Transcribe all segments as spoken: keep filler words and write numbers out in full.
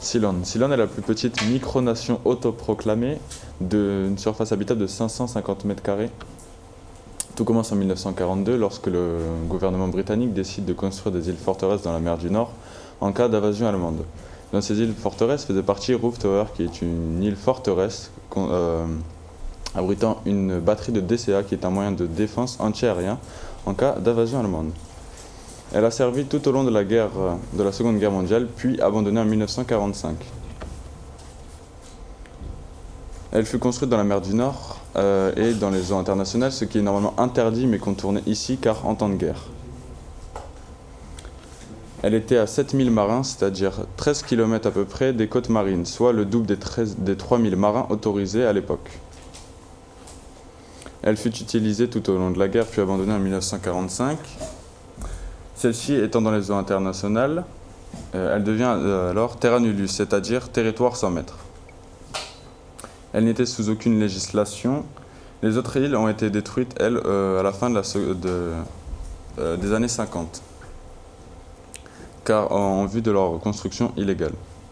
Ceylon. Ceylon est la plus petite micronation autoproclamée d'une surface habitable de cinq cent cinquante mètres carrés. Tout commence en mille neuf cent quarante-deux lorsque le gouvernement britannique décide de construire des îles forteresses dans la mer du Nord en cas d'invasion allemande. Dans ces îles forteresses faisait partie Roof Tower, qui est une île forteresse euh, abritant une batterie de D C A qui est un moyen de défense antiaérien en cas d'invasion allemande. Elle a servi tout au long de la, guerre, de la Seconde Guerre mondiale, puis abandonnée en mille neuf cent quarante-cinq. Elle fut construite dans la mer du Nord euh, et dans les eaux internationales, ce qui est normalement interdit mais contourné ici car en temps de guerre. Elle était à sept mille marins, c'est-à-dire treize kilomètres à peu près des côtes marines, soit le double des, treize, des trois mille marins autorisés à l'époque. Elle fut utilisée tout au long de la guerre puis abandonnée en mille neuf cent quarante-cinq. Celle-ci étant dans les eaux internationales, euh, elle devient euh, alors terra nullius, c'est-à-dire territoire sans maître. Elle n'était sous aucune législation. Les autres îles ont été détruites, elles, euh, à la fin de la, de, euh, des années cinquante, car en, en vue de leur construction illégale.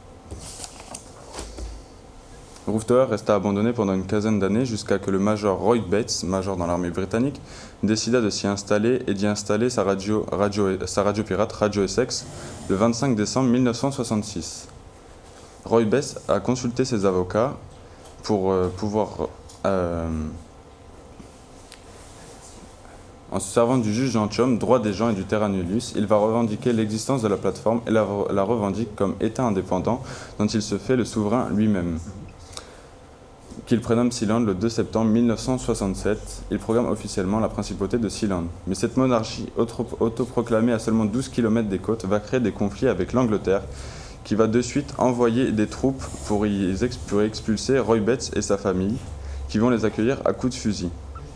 Roof Tower resta abandonné pendant une quinzaine d'années jusqu'à que le major Roy Bates, major dans l'armée britannique, décida de s'y installer et d'y installer sa radio, radio, sa radio pirate Radio Essex le vingt-cinq décembre mille neuf cent soixante-six. Roy Bates a consulté ses avocats pour euh, pouvoir, euh, en se servant du juge Gentilhomme, droit des gens et du terra nullius, il va revendiquer l'existence de la plateforme et la, la revendique comme État indépendant dont il se fait le souverain lui-même. Qu'il prénomme Sealand le deux septembre mille neuf cent soixante-sept, il proclame officiellement la principauté de Sealand. Mais cette monarchie autoproclamée à seulement douze kilomètres des côtes va créer des conflits avec l'Angleterre, qui va de suite envoyer des troupes pour y pour expulser Roy Bates et sa famille, qui vont les accueillir à coups de fusil.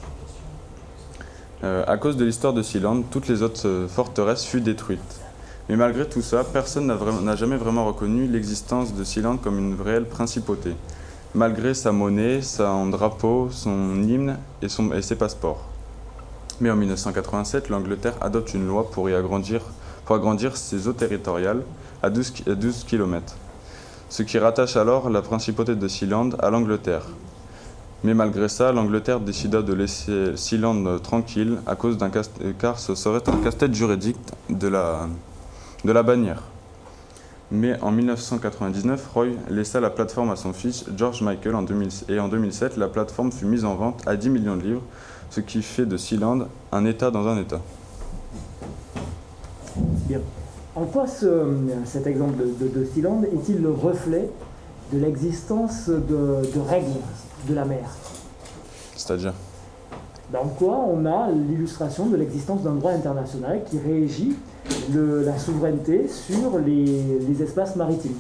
Euh, à cause de l'histoire de Sealand, toutes les autres euh, forteresses furent détruites. Mais malgré tout ça, personne n'a, vraiment, n'a jamais vraiment reconnu l'existence de Sealand comme une réelle principauté, malgré sa monnaie, son drapeau, son hymne et, son, et ses passeports. Mais en mille neuf cent quatre-vingt-sept, l'Angleterre adopte une loi pour y agrandir, pour agrandir ses eaux territoriales à douze kilomètres, ce qui rattache alors la principauté de Sealand à l'Angleterre. Mais malgré ça, l'Angleterre décida de laisser Sealand tranquille à cause d'un casse, car ce serait un casse-tête juridique de la, de la bannière. Mais en mille neuf cent quatre-vingt-dix-neuf, Roy laissa la plateforme à son fils George Michael en deux mille, et en deux mille sept, la plateforme fut mise en vente à dix millions de livres, ce qui fait de Sealand un État dans un État. Bien. En quoi ce, cet exemple de, de, de Sealand est-il le reflet de l'existence de, de règles de la mer? C'est-à-dire? En quoi on a l'illustration de l'existence d'un droit international qui régit le, la souveraineté sur les, les espaces maritimes?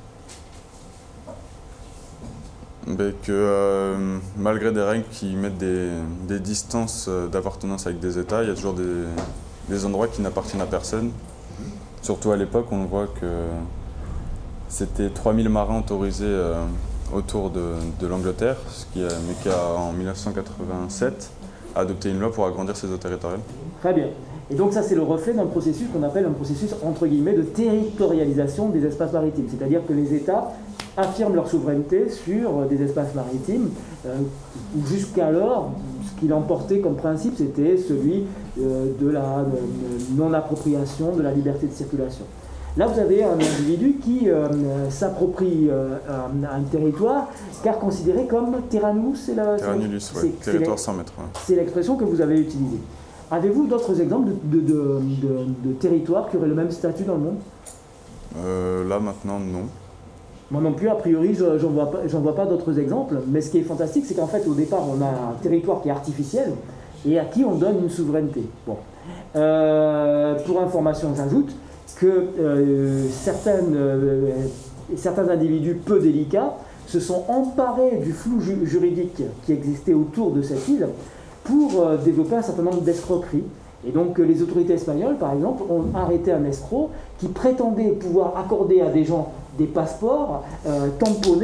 Ben que euh, malgré des règles qui mettent des, des distances d'appartenance avec des États, il y a toujours des, des endroits qui n'appartiennent à personne. Surtout à l'époque, on voit que c'était trois mille marins autorisés euh, autour de, de l'Angleterre, ce qui a, mais qui a en mille neuf cent quatre-vingt-sept adopté une loi pour agrandir ses eaux territoriales. Très bien. Et donc ça, c'est le reflet d'un processus qu'on appelle un processus, entre guillemets, de territorialisation des espaces maritimes. C'est-à-dire que les États affirment leur souveraineté sur des espaces maritimes, euh, où jusqu'alors, ce qu'il emportait comme principe, c'était celui euh, de la de non-appropriation de la liberté de circulation. Là, vous avez un individu qui euh, s'approprie euh, un, un territoire, car considéré comme terra nullius, c'est la... Terra nullius, oui, territoire sans maître. Ouais. C'est l'expression que vous avez utilisée. Avez-vous d'autres exemples de, de, de, de, de territoires qui auraient le même statut dans le monde? euh, Là, maintenant, non. Moi non plus, a priori, je j'en vois pas, j'en vois pas d'autres exemples. Mais ce qui est fantastique, c'est qu'en fait, au départ, on a un territoire qui est artificiel et à qui on donne une souveraineté. Bon. Euh, pour information, j'ajoute que euh, certaines, euh, certains individus peu délicats se sont emparés du flou ju- juridique qui existait autour de cette île pour euh, développer un certain nombre d'escroqueries. Et donc les autorités espagnoles, par exemple, ont arrêté un escroc qui prétendait pouvoir accorder à des gens des passeports euh, tamponnés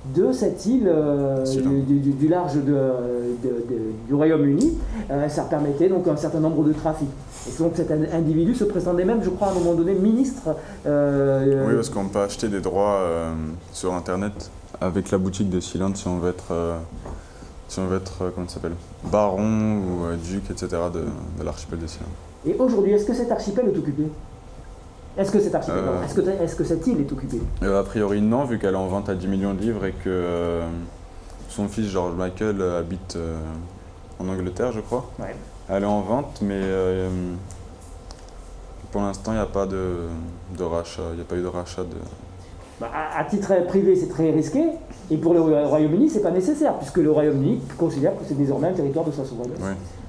de cette île euh, du, du, du large de, de, de, du Royaume-Uni. Euh, ça permettait donc un certain nombre de trafics. Et donc cet individu se prétendait même, je crois, à un moment donné, ministre. Euh, oui, parce qu'on peut acheter des droits euh, sur Internet avec la boutique de Sealand si on veut être, euh, si on veut être euh, comment ça s'appelle, baron ou euh, duc, et cetera de, de l'archipel de Sealand. Et aujourd'hui, est-ce que cet archipel est occupé ? Est-ce que cet archipel, euh, non, est-ce que, est-ce que cette île est occupée ? euh, A priori non, vu qu'elle est en vente à dix millions de livres et que euh, son fils George Michael euh, habite euh, en Angleterre, je crois. Ouais. Elle est en vente, mais euh, pour l'instant, il n'y a pas de, de rachat. Il n'y a pas eu de rachat de... Bah, à, à titre privé, c'est très risqué. Et pour le Royaume-Uni, c'est pas nécessaire, puisque le Royaume-Uni considère que c'est désormais un territoire de sa souveraineté. Oui.